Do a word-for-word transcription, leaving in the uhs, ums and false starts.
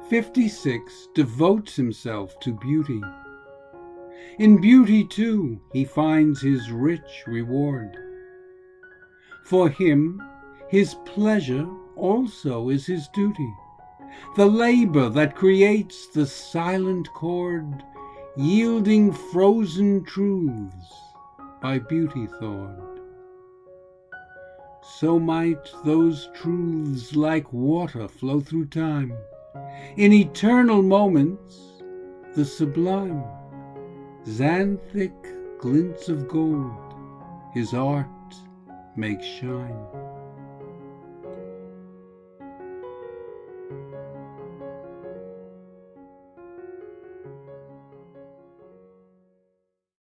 Fifty-six devotes himself to beauty. In beauty, too, he finds his rich reward. For him, his pleasure also is his duty, the labor that creates the silent chord, yielding frozen truths by beauty thawed. So might those truths like water flow through time, in eternal moments the sublime, xanthic glints of gold his art makes shine.